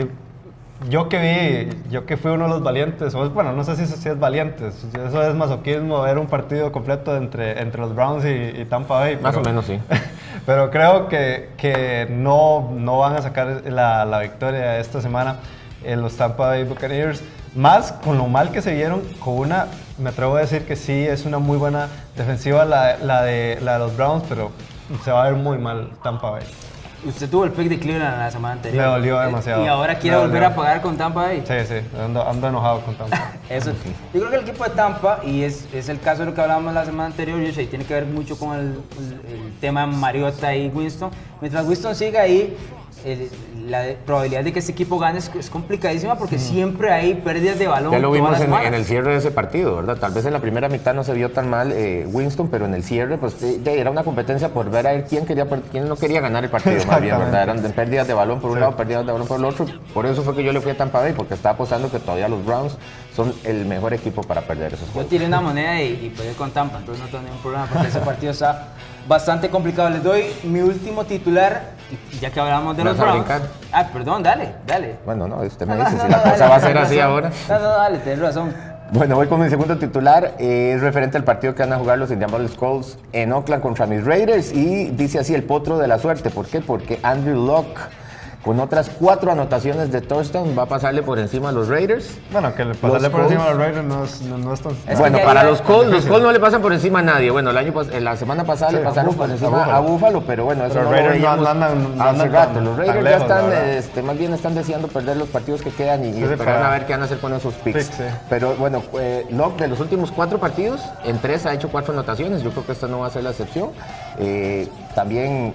Yo que fui uno de los valientes, bueno, no sé si eso sí es valientes, eso es masoquismo, ver un partido completo entre los Browns y Tampa Bay. Más o menos, sí. Pero creo que no van a sacar la victoria esta semana los Tampa Bay Buccaneers. Más con lo mal que se vieron, me atrevo a decir que sí, es una muy buena defensiva la de los Browns, pero se va a ver muy mal Tampa Bay. Usted tuvo el pick de Cleveland la semana anterior. Me dolió demasiado. Y ahora quiere volver a pagar con Tampa Bay. Sí, ando enojado con Tampa. Eso. Yo creo que el equipo de Tampa, y es el caso de lo que hablábamos la semana anterior, y tiene que ver mucho con el tema Mariota y Winston. Mientras Winston siga ahí, la probabilidad de que este equipo gane es complicadísima porque siempre hay pérdidas de balón. Ya lo vimos en el cierre de ese partido, ¿verdad? Tal vez en la primera mitad no se vio tan mal Winston, pero en el cierre pues era una competencia por ver a ver quién no quería ganar el partido, más bien, ¿verdad? Eran pérdidas de balón por un lado, pérdidas de balón por el otro. Por eso fue que yo le fui a Tampa Bay, porque estaba apostando que todavía los Browns son el mejor equipo para perder esos juegos. Yo tiré una moneda y pegué con Tampa, entonces no tengo ningún problema porque ese partido está bastante complicado. Les doy mi último titular, ya que hablamos de los Browns. Perdón, dale. Bueno, no, usted me dice si la cosa va a ser así ahora. No, dale, tenés razón. Bueno, voy con mi segundo titular, es referente al partido que van a jugar los Indianapolis Colts en Oakland contra mis Raiders, y dice así: el potro de la suerte. ¿Por qué? Porque Andrew Luck, con otras 4 anotaciones de touchdown, va a pasarle por encima a los Raiders. Bueno, que pasarle por encima a los Raiders no es tan... Bueno, para los Colts no le pasan por encima a nadie. Bueno, la semana pasada le pasaron por encima a Buffalo, pero bueno, eso los Raiders no andan hace rato. Los Raiders ya están, más bien están deseando perder los partidos que quedan y esperan a ver qué van a hacer con esos picks. Pero bueno, Locke, de los últimos 4 partidos, en 3 ha hecho 4 anotaciones. Yo creo que esta no va a ser la excepción. También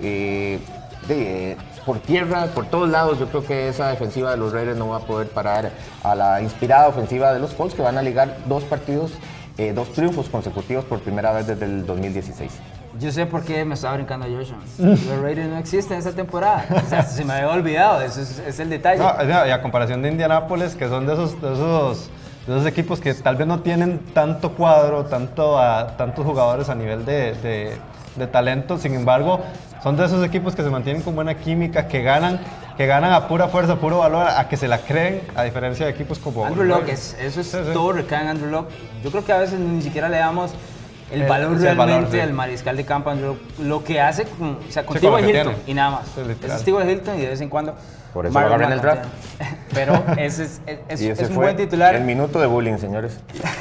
por tierra, por todos lados, yo creo que esa defensiva de los Raiders no va a poder parar a la inspirada ofensiva de los Colts, que van a ligar 2 triunfos consecutivos por primera vez desde el 2016. Yo sé por qué me estaba brincando Joshua. Los Raiders no existen esta temporada. O sea, se me había olvidado, eso es el detalle. No, y a comparación de Indianapolis, que son de esos equipos que tal vez no tienen tanto cuadro, tantos jugadores a nivel de talento, sin embargo, son de esos equipos que se mantienen con buena química, que ganan a pura fuerza, puro valor, a que se la creen, a diferencia de equipos como Andrew Luck. Todo recae en Andrew Luck. Yo creo que a veces ni siquiera le damos el valor realmente al mariscal de campo, Andrew Luck. Lo que hace con T.Y. Hilton y nada más. Es T.Y. Hilton y de vez en cuando... Por eso lo agarré en el draft. Pero ese es un buen titular. El minuto de bullying, señores.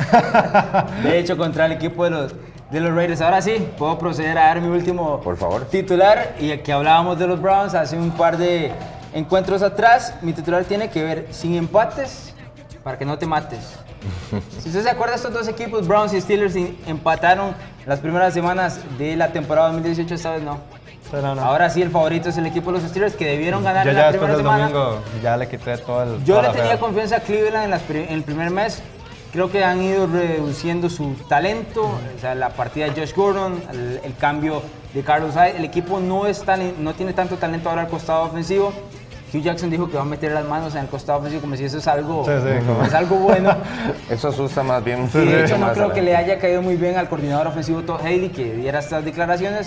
De hecho, contra el equipo de los Raiders. Ahora sí, puedo proceder a dar mi último titular. Y que hablábamos de los Browns hace un par de encuentros atrás. Mi titular tiene que ver sin empates para que no te mates. Si usted se acuerda, estos 2 equipos, Browns y Steelers, empataron las primeras semanas de la temporada 2018. Esta vez no. No. Ahora sí, el favorito es el equipo de los Steelers, que debieron ganar en la primera semana. Domingo ya le quité todo el... Yo le tenía confianza a Cleveland en el primer mes. Creo que han ido reduciendo su talento, o sea, la partida de Josh Gordon, el cambio de Carlos Hyde. El equipo no tiene tanto talento ahora al costado ofensivo. Hugh Jackson dijo que va a meter las manos en el costado ofensivo como si eso es algo, es algo bueno. Eso asusta más bien. Y de hecho no creo que le haya caído muy bien al coordinador ofensivo Todd Haley que diera estas declaraciones.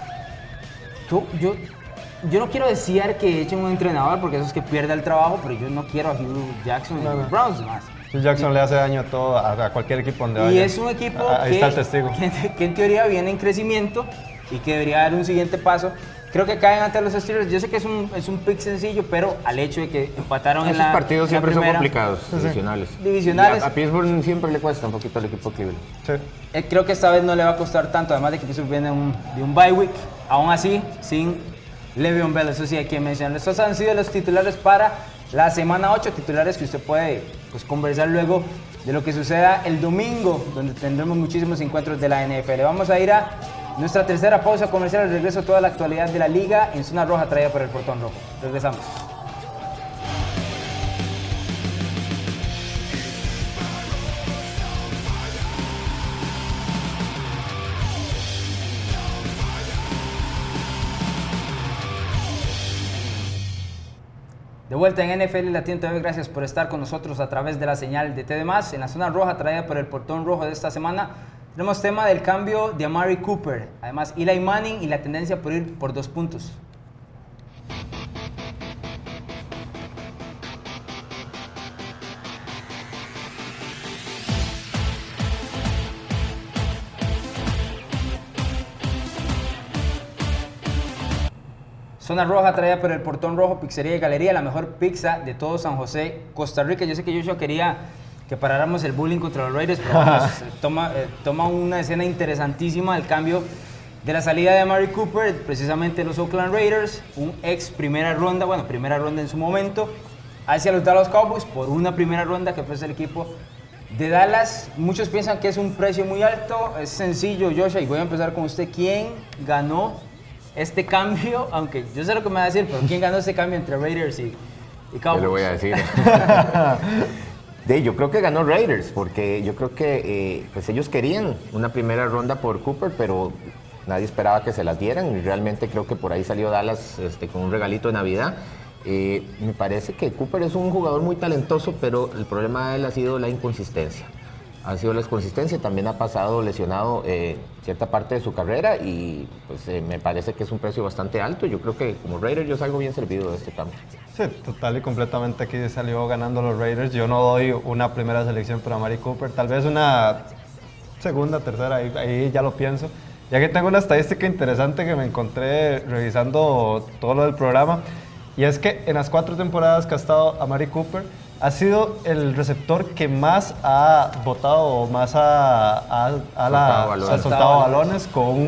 Yo no quiero desear que echen un entrenador porque eso es que pierda el trabajo, pero yo no quiero a Hugh Jackson en los Browns más. Hugh Jackson le hace daño a cualquier equipo donde vaya. Y es un equipo que en teoría viene en crecimiento y que debería dar un siguiente paso. Creo que caen ante los Steelers. Yo sé que es un pick sencillo, pero al hecho de que empataron esos partidos siempre son complicados, divisionales. A Pittsburgh siempre le cuesta un poquito al equipo Cleveland. Sí. Creo que esta vez no le va a costar tanto, además de que Pittsburgh viene de un bye week. Aún así, sin Le'Veon Bell, eso sí hay que mencionarlo. Estos han sido los titulares para la semana 8, titulares que usted puede conversar luego de lo que suceda el domingo, donde tendremos muchísimos encuentros de la NFL. Vamos a ir a nuestra tercera pausa comercial, al regreso toda la actualidad de la liga en Zona Roja traída por el Portón Rojo. Regresamos. De vuelta en NFL Latino TV, gracias por estar con nosotros a través de la señal de TD+. En la Zona Roja traída por el Portón Rojo de esta semana, tenemos tema del cambio de Amari Cooper, además Eli Manning y la tendencia por ir por 2 puntos. Zona roja traída por el Portón Rojo, Pizzería y Galería, la mejor pizza de todo San José, Costa Rica. Yo sé que Joshua quería que paráramos el bullying contra los Raiders, pero vamos, toma una escena interesantísima, el cambio de la salida de Amari Cooper, precisamente los Oakland Raiders, un ex primera ronda en su momento, hacia los Dallas Cowboys por una primera ronda que ofrece el equipo de Dallas. Muchos piensan que es un precio muy alto, es sencillo, Joshua, y voy a empezar con usted. ¿Quién ganó este cambio? Aunque yo sé lo que me va a decir, pero ¿quién ganó este cambio entre Raiders y Cowboys? Yo le voy a decir. Yo creo que ganó Raiders, porque yo creo que pues ellos querían una primera ronda por Cooper, pero nadie esperaba que se las dieran, y realmente creo que por ahí salió Dallas con un regalito de Navidad. Me parece que Cooper es un jugador muy talentoso, pero el problema de él ha sido la inconsistencia. También ha pasado lesionado cierta parte de su carrera, y pues me parece que es un precio bastante alto. Yo creo que como Raiders yo salgo bien servido de este cambio. Sí, total y completamente aquí salió ganando los Raiders. Yo no doy una primera selección para Amari Cooper, tal vez una segunda, tercera, ahí ya lo pienso. Ya que tengo una estadística interesante que me encontré revisando todo lo del programa, y es que en las 4 temporadas que ha estado Amari Cooper, ha sido el receptor que más ha botado o más ha soltado balones, con un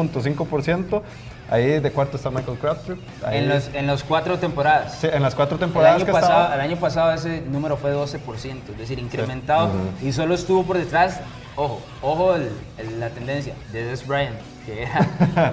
8.5%. Ahí de cuarto está Michael Crabtree. En las 4 temporadas. Sí, en las 4 temporadas el año pasado ese número fue 12%, es decir, incrementado. Sí. Y solo estuvo por detrás, ojo la tendencia de Dez Bryant, que era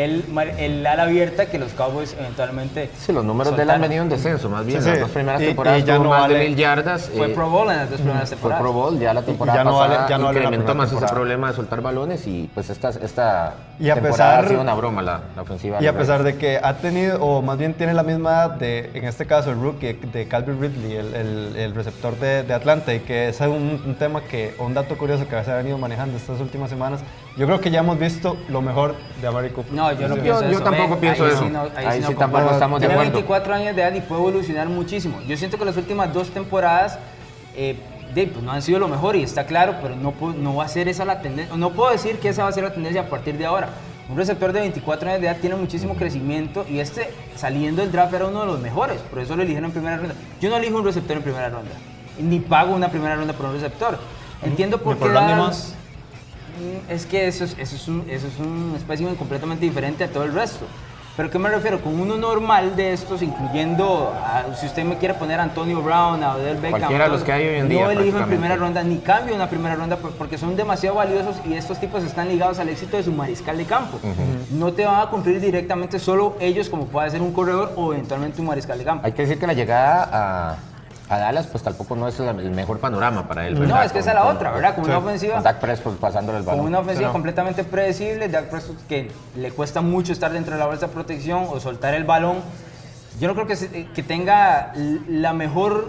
el ala abierta que los Cowboys eventualmente Sí, los números de él han venido en descenso, más bien. Sí, las 2 primeras temporadas tuvo más de 1000 yardas. Fue Pro Bowl en las 2 primeras temporadas. Fue Pro Bowl, ya la temporada pasada incrementó más ese problema de soltar balones, y pues esta temporada ha sido una broma la ofensiva. Y a pesar de que ha tenido, o más bien tiene la misma edad de, en este caso, el rookie de Calvin Ridley, el receptor de Atlanta, y que es un tema un dato curioso que se ha venido manejando estas últimas semanas, yo creo que ya hemos visto lo mejor de Amari Cooper. No, yo no pienso eso. Yo tampoco pienso eso. Ahí sí tampoco estamos de acuerdo. Tiene 24 años de edad y puede evolucionar muchísimo. Yo siento que las últimas 2 temporadas pues no han sido lo mejor, y está claro, pero no va a ser esa la tendencia. No puedo decir que esa va a ser la tendencia a partir de ahora. Un receptor de 24 años de edad tiene muchísimo crecimiento, y saliendo del draft era uno de los mejores, por eso lo eligieron en primera ronda. Yo no elijo un receptor en primera ronda, ni pago una primera ronda por un receptor. Entiendo por qué es que eso es un espécimen completamente diferente a todo el resto. ¿Pero qué me refiero? Con uno normal de estos, incluyendo, si usted me quiere poner a Antonio Brown, a Odell Beckham, cualquiera de los que hay hoy en día, no elijo en primera ronda, ni cambio una primera ronda, porque son demasiado valiosos, y estos tipos están ligados al éxito de su mariscal de campo. No te van a cumplir directamente solo ellos, como puede ser un corredor o eventualmente un mariscal de campo. Hay que decir que la llegada a Dallas pues tampoco no es el mejor panorama para él, ¿verdad? No, es que esa es la otra, ¿verdad? Como una ofensiva, con Dak Prescott pasándole el balón. Con una ofensiva completamente predecible, Dak Prescott que le cuesta mucho estar dentro de la bolsa de protección o soltar el balón. Yo no creo que tenga el mejor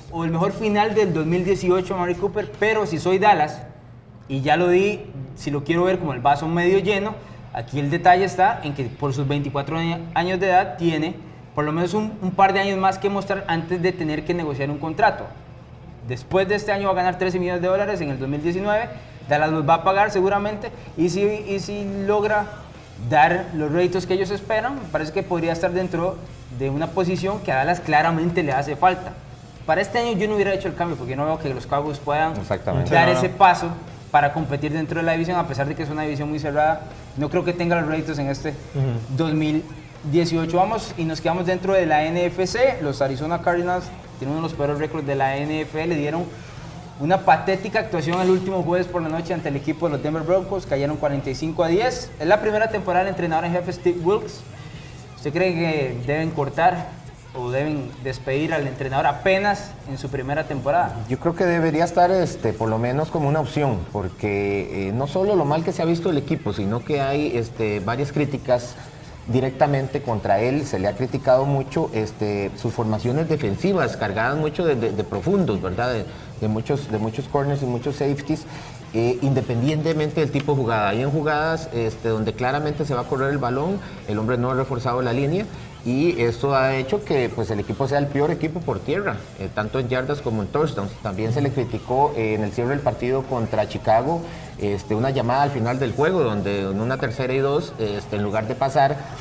final del 2018 Amari Cooper, pero si soy Dallas, y ya lo di, si lo quiero ver como el vaso medio lleno, aquí el detalle está en que por sus 24 años de edad tiene por lo menos un par de años más que mostrar antes de tener que negociar un contrato. Después de este año va a ganar $13 millones en el 2019, Dallas los va a pagar seguramente, y si logra dar los réditos que ellos esperan, me parece que podría estar dentro de una posición que a Dallas claramente le hace falta. Para este año yo no hubiera hecho el cambio, porque no veo que los Cowboys puedan dar ese paso para competir dentro de la división, a pesar de que es una división muy cerrada. No creo que tenga los réditos en este 2018. Vamos y nos quedamos dentro de la NFC. Los Arizona Cardinals tienen uno de los peores récords de la NFL. Le dieron una patética actuación el último jueves por la noche ante el equipo de los Denver Broncos. Cayeron 45-10. Es la primera temporada del entrenador en jefe Steve Wilkes. ¿Usted cree que deben cortar o deben despedir al entrenador apenas en su primera temporada? Yo creo que debería estar por lo menos como una opción, porque no solo lo mal que se ha visto el equipo, sino que hay varias críticas directamente contra él. Se le ha criticado mucho sus formaciones defensivas, cargadas mucho de profundos, ¿verdad? De muchos corners y muchos safeties, independientemente del tipo de jugada. Hay en jugadas donde claramente se va a correr el balón, el hombre no ha reforzado la línea, y eso ha hecho que pues, el equipo sea el peor equipo por tierra, tanto en yardas como en touchdowns. También se le criticó en el cierre del partido contra Chicago, una llamada al final del juego, donde en una 3rd y 2, en lugar de pasar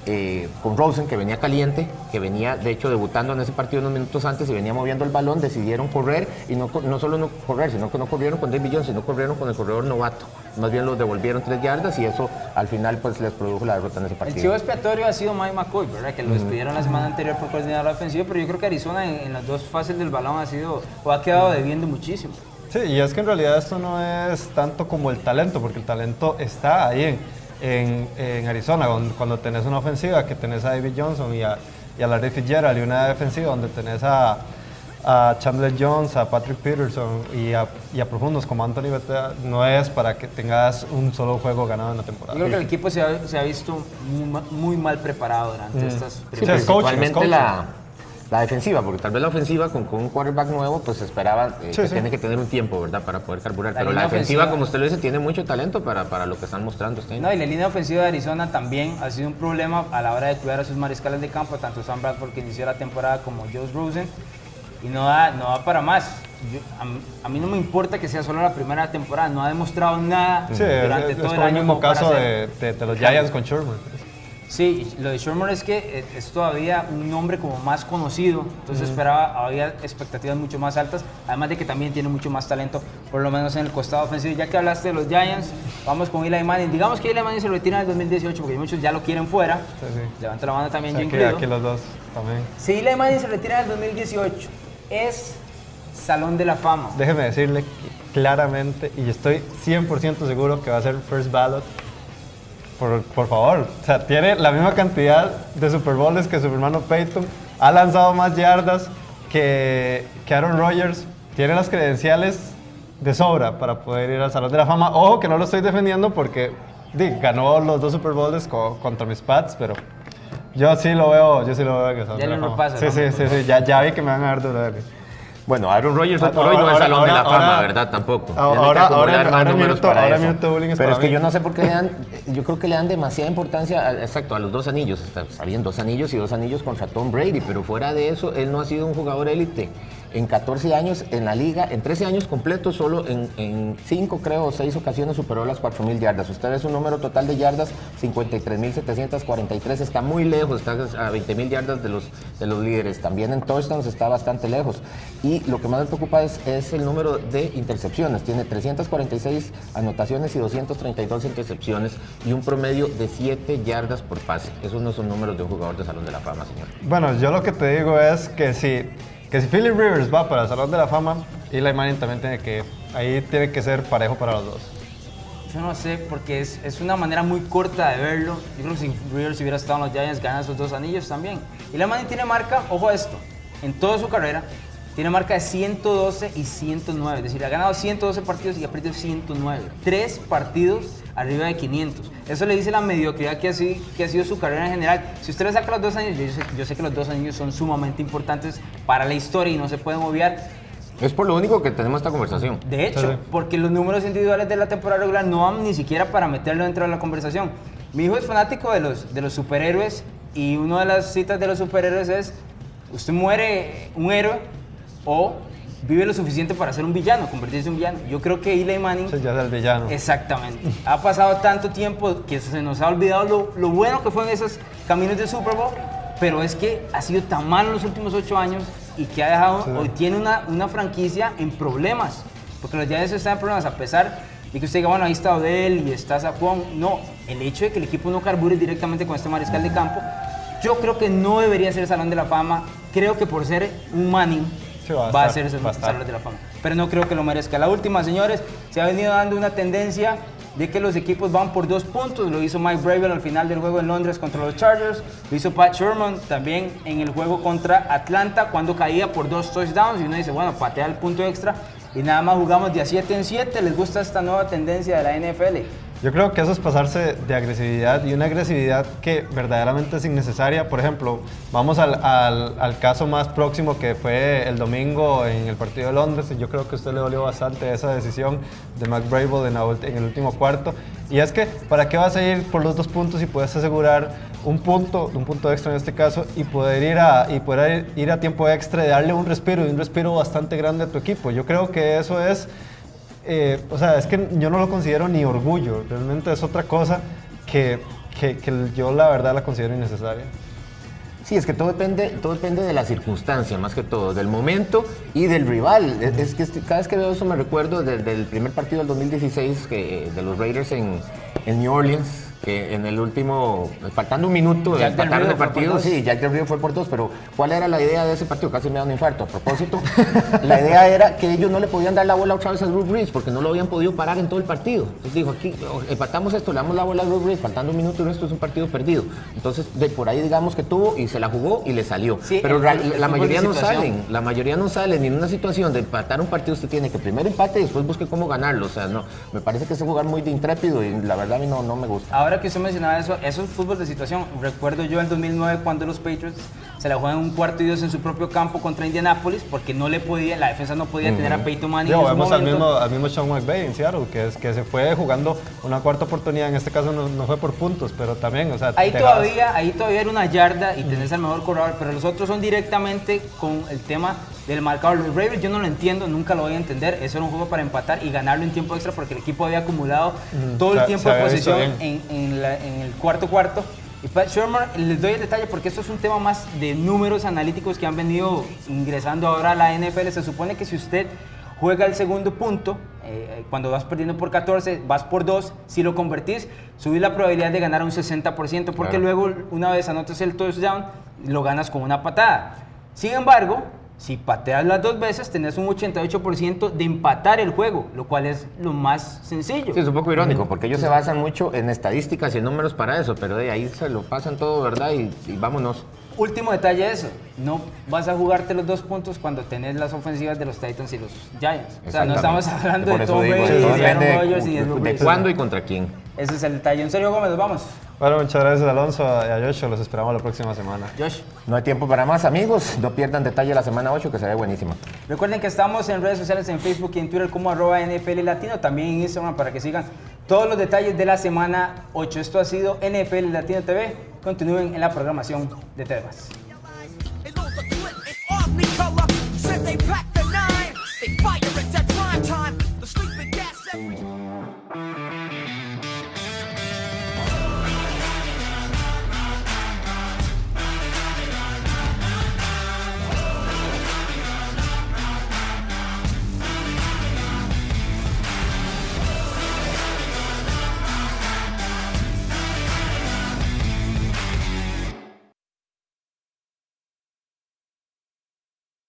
con Rosen, que venía caliente, que venía de hecho debutando en ese partido unos minutos antes y venía moviendo el balón, decidieron correr y no solo no correr, sino que no corrieron con David Jones, sino corrieron con el corredor novato. Más bien los devolvieron 3 yardas y eso al final pues les produjo la derrota en ese partido. El chivo expiatorio ha sido Mike McCoy, ¿verdad? Que lo despidieron la semana anterior por coordinador ofensivo, pero yo creo que Arizona en las dos fases del balón ha quedado debiendo muchísimo. Sí, y es que en realidad esto no es tanto como el talento, porque el talento está ahí en Arizona, cuando tenés una ofensiva que tenés a David Johnson y a Larry Fitzgerald, y una defensiva donde tenés a Chandler Jones, a Patrick Peterson y a profundos como Anthony Bethea, no es para que tengas un solo juego ganado en la temporada. Yo creo que el equipo se ha visto muy mal preparado durante estas primeras. Sí, principalmente la defensiva, porque tal vez la ofensiva con un quarterback nuevo pues se esperaba que tiene que tener un tiempo, ¿verdad?, para poder carburar, pero la defensiva, como usted lo dice, tiene mucho talento para lo que están mostrando este año. No, y la línea ofensiva de Arizona también ha sido un problema a la hora de cuidar a sus mariscales de campo, tanto Sam Bradford, que inició la temporada, como Josh Rosen, y no da para más. A mí no me importa que sea solo la primera temporada, no ha demostrado nada durante todo el año. Es el mismo caso de los Giants con Sherman. Sí, lo de Sherman es que es todavía un nombre como más conocido, entonces había expectativas mucho más altas, además de que también tiene mucho más talento, por lo menos en el costado ofensivo. Ya que hablaste de los Giants, vamos con Eli Manning. Digamos que Eli Manning se retira en el 2018, porque muchos ya lo quieren fuera. Levanta la mano también, yo incluido. Aquí los dos también. Si Eli Manning se retira en el 2018, es Salón de la Fama. Déjeme decirle que claramente, y estoy 100% seguro que va a ser first ballot. Por favor, o sea, tiene la misma cantidad de Super Bowls que su hermano Peyton, ha lanzado más yardas que Aaron Rodgers, tiene las credenciales de sobra para poder ir al Salón de la Fama. Ojo que no lo estoy defendiendo porque ganó los 2 Super Bowls contra mis Pats, pero yo sí lo veo en el Salón de la Fama. Sí, ya vi que me van a dar dolor. Bueno, Aaron Rodgers hoy por hoy no es Salón de la Fama, ¿verdad? Tampoco. Ahora minuto de bullying es. Pero es que yo no sé por qué yo creo que le dan demasiada importancia, a los 2 anillos. Habían 2 anillos y 2 anillos contra Tom Brady, pero fuera de eso, él no ha sido un jugador élite. En 14 años en la liga, en 13 años completos, solo en 5, creo, o 6 ocasiones superó las 4,000 yardas. Usted ve su número total de yardas, 53,743, está muy lejos, está a 20,000 yardas de los líderes. También en touchdowns está bastante lejos. Y lo que más me preocupa es el número de intercepciones. Tiene 346 anotaciones y 232 intercepciones y un promedio de 7 yardas por pase. Esos no son números de un jugador de Salón de la Fama, señor. Bueno, yo lo que te digo es que si Philip Rivers va para el Salón de la Fama, Eli Manning también ahí tiene que ser parejo para los dos. Yo no sé, porque es una manera muy corta de verlo. Yo creo que si Rivers hubiera estado en los Giants, gana esos 2 anillos también. Eli Manning tiene marca, ojo a esto, en toda su carrera, tiene marca de 112 y 109. Es decir, ha ganado 112 partidos y ha perdido 109. 3 partidos arriba de 500. Eso le dice la mediocridad que ha sido su carrera en general. Si usted le saca los 2 años, yo sé que los 2 años son sumamente importantes para la historia y no se pueden obviar. Es por lo único que tenemos esta conversación. De hecho, porque los números individuales de la temporada regular no van ni siquiera para meterlo dentro de la conversación. Mi hijo es fanático de los superhéroes y una de las citas de los superhéroes es: usted muere un héroe o vive lo suficiente para ser un villano, convertirse en un villano. Yo creo que Eli Manning... Sí, ya es el villano. Exactamente. Ha pasado tanto tiempo que se nos ha olvidado lo bueno que fue en esos caminos de Super Bowl, pero es que ha sido tan malo en los últimos 8 años y que ha dejado, hoy tiene una franquicia en problemas, porque los Giants están en problemas, a pesar de que usted diga, bueno, ahí está Odell y está Saquon. No, el hecho de que el equipo no carbure directamente con este mariscal de campo, yo creo que no debería ser Salón de la Fama. Creo que por ser un Manning, va a ser Salón de la Fama, pero no creo que lo merezca. La última, señores, se ha venido dando una tendencia de que los equipos van por 2 puntos. Lo hizo Mike Vrabel al final del juego en Londres contra los Chargers, lo hizo Pat Sherman también en el juego contra Atlanta cuando caía por 2 touchdowns, y uno dice, bueno, patea el punto extra y nada más jugamos de a 7 en 7. ¿Les gusta esta nueva tendencia de la NFL? Yo creo que eso es pasarse de agresividad, y una agresividad que verdaderamente es innecesaria. Por ejemplo, vamos al caso más próximo, que fue el domingo en el partido de Londres, y yo creo que a usted le dolió bastante esa decisión de Mike Vrabel en el último cuarto. Y es que, ¿para qué vas a ir por los 2 puntos si puedes asegurar un punto extra en este caso, y poder ir a tiempo extra y darle un respiro bastante grande a tu equipo? Yo creo que eso es... o sea, es que yo no lo considero ni orgullo, realmente es otra cosa que que yo la verdad la considero innecesaria. Sí, es que todo depende de la circunstancia, más que todo, del momento y del rival. Es que cada vez que veo eso me recuerdo del primer partido del 2016 de los Raiders en New Orleans, que en el último, faltando un minuto, empataron el partido. Sí, Jack Del Río fue por 2, pero ¿cuál era la idea de ese partido? Casi me da un infarto. A propósito, la idea era que ellos no le podían dar la bola otra vez a Drew Brees porque no lo habían podido parar en todo el partido. Entonces dijo, aquí empatamos esto, le damos la bola a Drew Brees, faltando un minuto y esto es un partido perdido. Entonces, de por ahí digamos que tuvo y se la jugó y le salió. Sí, pero la mayoría no salen. Y en una situación de empatar un partido usted tiene que primero empate y después busque cómo ganarlo. O sea, no, me parece que es un jugar muy de intrépido y la verdad a mí no me gusta. Ahora que usted mencionaba eso es fútbol de situación. Recuerdo yo en 2009 cuando los Patriots se la juegan un 4 y 2 en su propio campo contra Indianapolis porque la defensa no podía tener a Peyton Manning. Vemos al mismo Sean McVay en Seattle, que se fue jugando una cuarta oportunidad. En este caso no fue por puntos, pero también, o sea, ahí todavía era una yarda y tenés al mejor corredor, pero los otros son directamente con el tema del marcador. Los Ravens yo no lo entiendo, nunca lo voy a entender. Eso era un juego para empatar y ganarlo en tiempo extra porque el equipo había acumulado todo el tiempo de posesión en el cuarto. Y Pat Shurmur, les doy el detalle porque esto es un tema más de números analíticos que han venido ingresando ahora a la NFL. Se supone que si usted juega el segundo punto, cuando vas perdiendo por 14, vas por 2, si lo convertís, subís la probabilidad de ganar un 60%, porque luego una vez anotas el touchdown, lo ganas con una patada. Sin embargo, si pateas las 2 veces, tenés un 88% de empatar el juego, lo cual es lo más sencillo. Sí, es un poco irónico, porque ellos se basan mucho en estadísticas y en números para eso, pero de ahí se lo pasan todo, ¿verdad? Y vámonos. Último detalle de eso, no vas a jugarte los 2 puntos cuando tenés las ofensivas de los Titans y los Giants. O sea, no estamos hablando de Tom Brady, de Aaron Rodgers y de cuándo y contra quién. Ese es el detalle. En serio, Gómez, vamos. Bueno, muchas gracias Alonso y a Josh, los esperamos la próxima semana. Josh. No hay tiempo para más, amigos, no pierdan detalle la semana 8 que se ve buenísima. Recuerden que estamos en redes sociales, en Facebook y en Twitter como @NFL Latino, también en Instagram para que sigan todos los detalles de la semana 8. Esto ha sido NFL Latino TV. Continúen en la programación de TV+.